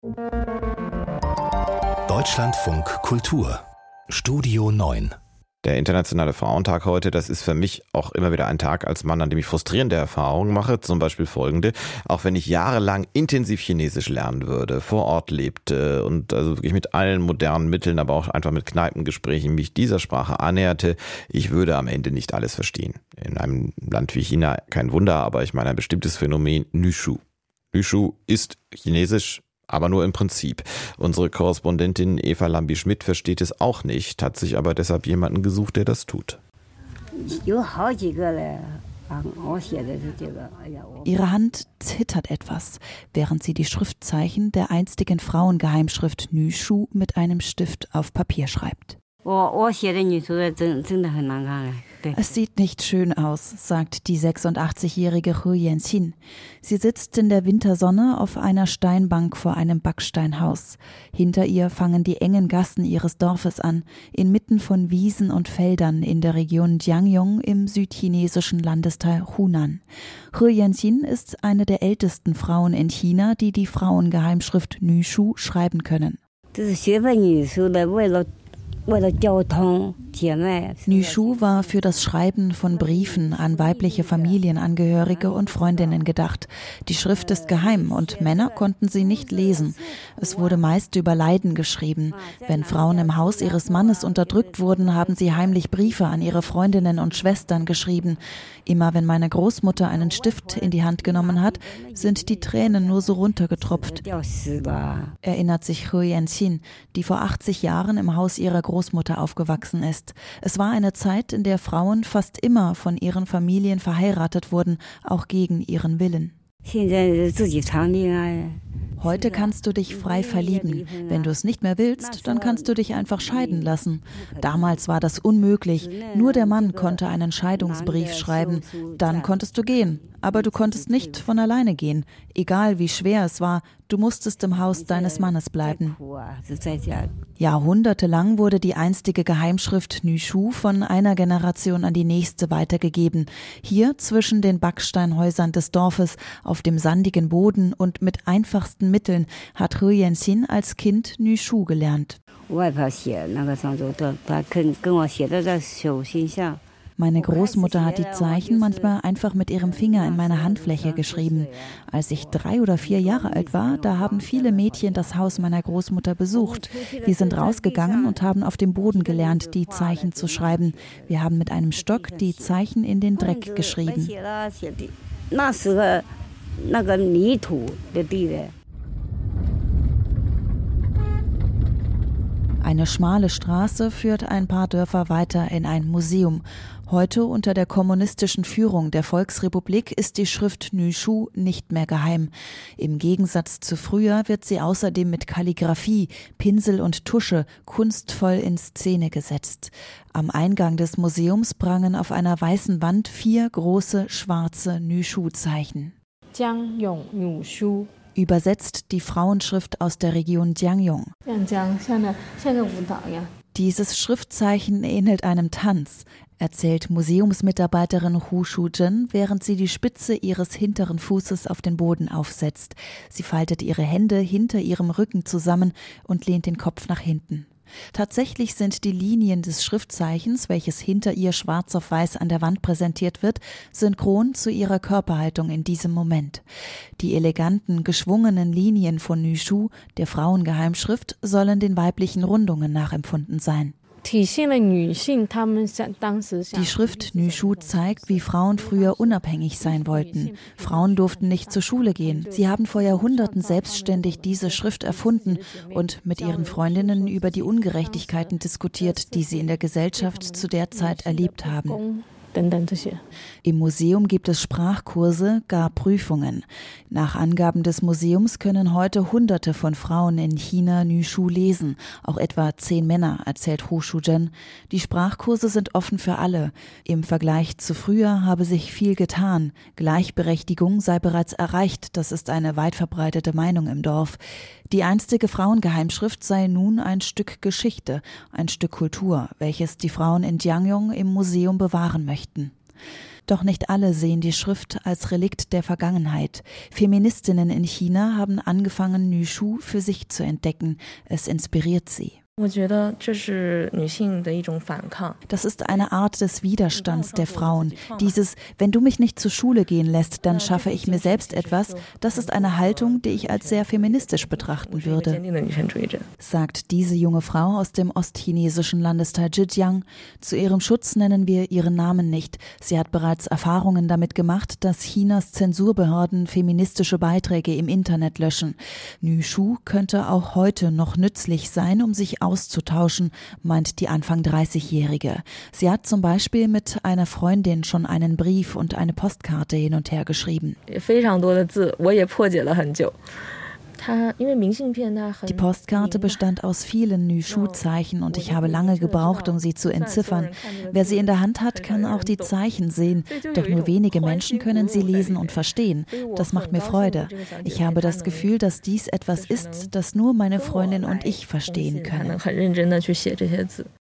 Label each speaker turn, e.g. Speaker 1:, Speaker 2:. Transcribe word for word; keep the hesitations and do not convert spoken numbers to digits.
Speaker 1: Deutschlandfunk Kultur Studio neun.
Speaker 2: Der Internationale Frauentag heute, das ist für mich auch immer wieder ein Tag als Mann, an dem ich frustrierende Erfahrungen mache. Zum Beispiel folgende: Auch wenn ich jahrelang intensiv Chinesisch lernen würde, vor Ort lebte und also wirklich mit allen modernen Mitteln, aber auch einfach mit Kneipengesprächen mich dieser Sprache annäherte, ich würde am Ende nicht alles verstehen. In einem Land wie China kein Wunder, aber ich meine ein bestimmtes Phänomen: Nüshu. Nüshu ist Chinesisch, aber nur im Prinzip. Unsere Korrespondentin Eva Lambi-Schmidt versteht es auch nicht, hat sich aber deshalb jemanden gesucht, der das tut.
Speaker 3: Ihre Hand zittert etwas, während sie die Schriftzeichen der einstigen Frauengeheimschrift Nüshu mit einem Stift auf Papier schreibt. Es sieht nicht schön aus, sagt die sechsundachtzigjährige Hu Yanqin. Sie sitzt in der Wintersonne auf einer Steinbank vor einem Backsteinhaus. Hinter ihr fangen die engen Gassen ihres Dorfes an, inmitten von Wiesen und Feldern in der Region Jiangyong im südchinesischen Landesteil Hunan. Hu Yanqin ist eine der ältesten Frauen in China, die die Frauengeheimschrift Nüshu schreiben können. Nüshu war für das Schreiben von Briefen an weibliche Familienangehörige und Freundinnen gedacht. Die Schrift ist geheim und Männer konnten sie nicht lesen. Es wurde meist über Leiden geschrieben. Wenn Frauen im Haus ihres Mannes unterdrückt wurden, haben sie heimlich Briefe an ihre Freundinnen und Schwestern geschrieben. Immer wenn meine Großmutter einen Stift in die Hand genommen hat, sind die Tränen nur so runtergetropft, erinnert sich Hu Yanqin, die vor achtzig Jahren im Haus ihrer Großmutter aufgewachsen ist. Es war eine Zeit, in der Frauen fast immer von ihren Familien verheiratet wurden, auch gegen ihren Willen. Heute kannst du dich frei verlieben. Wenn du es nicht mehr willst, dann kannst du dich einfach scheiden lassen. Damals war das unmöglich. Nur der Mann konnte einen Scheidungsbrief schreiben. Dann konntest du gehen. Aber du konntest nicht von alleine gehen. Egal wie schwer es war, du musstest im Haus deines Mannes bleiben. Jahrhundertelang wurde die einstige Geheimschrift Nüshu von einer Generation an die nächste weitergegeben. Hier zwischen den Backsteinhäusern des Dorfes, auf dem sandigen Boden und mit einfachsten Mitteln hat Hu Yanqin als Kind Nüshu gelernt. Meine Großmutter hat die Zeichen manchmal einfach mit ihrem Finger in meine Handfläche geschrieben. Als ich drei oder vier Jahre alt war, da haben viele Mädchen das Haus meiner Großmutter besucht. Wir sind rausgegangen und haben auf dem Boden gelernt, die Zeichen zu schreiben. Wir haben mit einem Stock die Zeichen in den Dreck geschrieben. Eine schmale Straße führt ein paar Dörfer weiter in ein Museum. Heute unter der kommunistischen Führung der Volksrepublik ist die Schrift Nüshu nicht mehr geheim. Im Gegensatz zu früher wird sie außerdem mit Kalligraphie, Pinsel und Tusche kunstvoll in Szene gesetzt. Am Eingang des Museums prangen auf einer weißen Wand vier große schwarze Nüshu-Zeichen. Jiangyong Nüshu. Übersetzt die Frauenschrift aus der Region Jiangyong. Dieses Schriftzeichen ähnelt einem Tanz, erzählt Museumsmitarbeiterin Hu Shuzhen, während sie die Spitze ihres hinteren Fußes auf den Boden aufsetzt. Sie faltet ihre Hände hinter ihrem Rücken zusammen und lehnt den Kopf nach hinten. Tatsächlich sind die Linien des Schriftzeichens, welches hinter ihr schwarz auf weiß an der Wand präsentiert wird, synchron zu ihrer Körperhaltung in diesem Moment. Die eleganten, geschwungenen Linien von Nüshu, der Frauengeheimschrift, sollen den weiblichen Rundungen nachempfunden sein. Die Schrift Nüshu zeigt, wie Frauen früher unabhängig sein wollten. Frauen durften nicht zur Schule gehen. Sie haben vor Jahrhunderten selbstständig diese Schrift erfunden und mit ihren Freundinnen über die Ungerechtigkeiten diskutiert, die sie in der Gesellschaft zu der Zeit erlebt haben. Im Museum gibt es Sprachkurse, gar Prüfungen. Nach Angaben des Museums können heute Hunderte von Frauen in China Nüshu lesen, auch etwa zehn Männer, erzählt Hu Shuzhen. Die Sprachkurse sind offen für alle. Im Vergleich zu früher habe sich viel getan. Gleichberechtigung sei bereits erreicht, das ist eine weit verbreitete Meinung im Dorf. Die einstige Frauengeheimschrift sei nun ein Stück Geschichte, ein Stück Kultur, welches die Frauen in Jiangyong im Museum bewahren möchten. Doch nicht alle sehen die Schrift als Relikt der Vergangenheit. Feministinnen in China haben angefangen, Nüshu für sich zu entdecken. Es inspiriert sie. Das ist eine Art des Widerstands der Frauen. Dieses, wenn du mich nicht zur Schule gehen lässt, dann schaffe ich mir selbst etwas, das ist eine Haltung, die ich als sehr feministisch betrachten würde, sagt diese junge Frau aus dem ostchinesischen Landesteil Zhejiang. Zu ihrem Schutz nennen wir ihren Namen nicht. Sie hat bereits Erfahrungen damit gemacht, dass Chinas Zensurbehörden feministische Beiträge im Internet löschen. Nüshu könnte auch heute noch nützlich sein, um sich auszutauschen, meint die Anfang dreißigjährige. Sie hat zum Beispiel mit einer Freundin schon einen Brief und eine Postkarte hin und her geschrieben. Die Postkarte bestand aus vielen Nüshu-Zeichen und ich habe lange gebraucht, um sie zu entziffern. Wer sie in der Hand hat, kann auch die Zeichen sehen, doch nur wenige Menschen können sie lesen und verstehen. Das macht mir Freude. Ich habe das Gefühl, dass dies etwas ist, das nur meine Freundin und ich verstehen können.